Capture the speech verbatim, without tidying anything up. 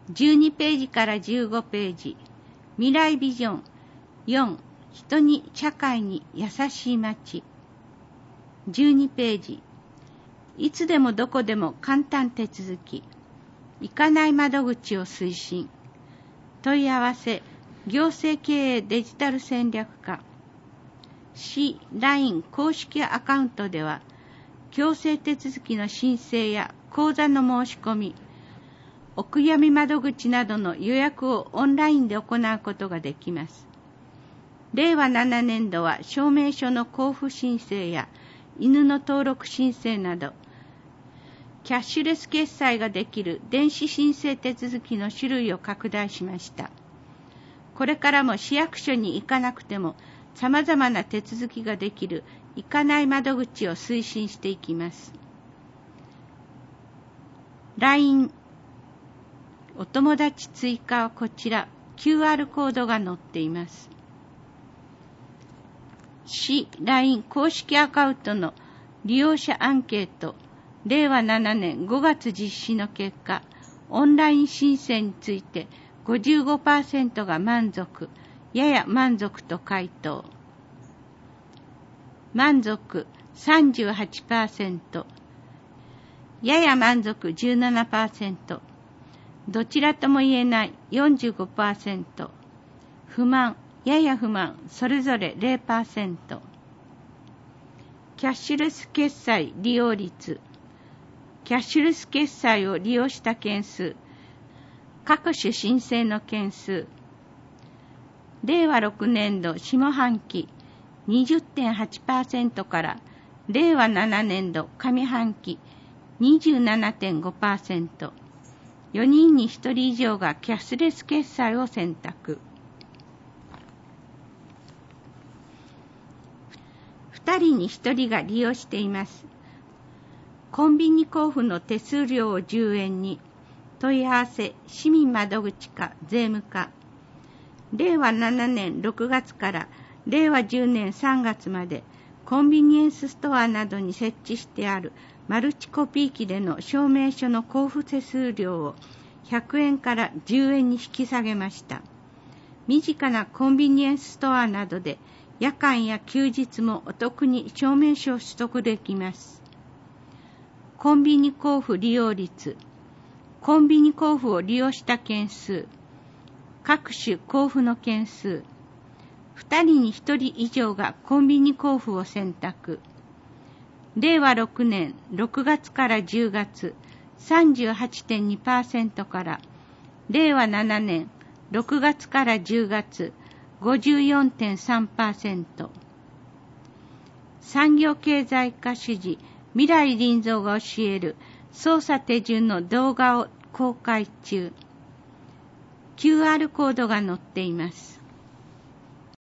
じゅうにページからじゅうごページ、未来ビジョンよん、人に社会に優しい街。じゅうにページ、いつでもどこでも簡単手続き、行かない窓口を推進、問い合わせ、行政経営デジタル戦略課。市 ライン 公式アカウントでは、行政手続きの申請や口座の申し込み、お悔やみ窓口などの予約をオンラインで行うことができます。れいわななねんどは証明書の交付申請や犬の登録申請など、キャッシュレス決済ができる電子申請手続きの種類を拡大しました。これからも市役所に行かなくても様々な手続きができる行かない窓口を推進していきます。ライン お友達追加はこちら キューアール コードが載っています。市 ライン 公式アカウントの利用者アンケートれいわななねんごがつ実施の結果、オンライン申請について ごじゅうごパーセント が満足、やや満足と回答。満足 さんじゅうはちパーセント、やや満足 じゅうななパーセント、どちらとも言えない よんじゅうごパーセント、不満、やや不満、それぞれ ゼロパーセント。キャッシュレス決済利用率。キャッシュレス決済を利用した件数。各種申請の件数。れいわろくねんど下半期 にじゅってんはちパーセント かられいわななねんど上半期 にじゅうななてんごパーセント。よにんにひとり以上がキャッシュレス決済を選択。ふたりにひとりが利用しています。コンビニ交付の手数料をじゅうえんに、問い合わせ、市民窓口課、税務課。れいわななねんろくがつかられいわじゅうねんさんがつまで、コンビニエンスストアなどに設置してあるマルチコピー機での証明書の交付手数料をひゃくえんからじゅうえんに引き下げました。身近なコンビニエンスストアなどで夜間や休日もお得に証明書を取得できます。コンビニ交付利用率。コンビニ交付を利用した件数。各種交付の件数。ふたりにひとり以上がコンビニ交付を選択。れいわろくねんろくがつからじゅうがつ さんじゅうはちてんにパーセント かられいわななねんろくがつからじゅうがつ ごじゅうよんてんさんパーセント。産業経済科主事未来林蔵が教える操作手順の動画を公開中。キューアール コードが載っています。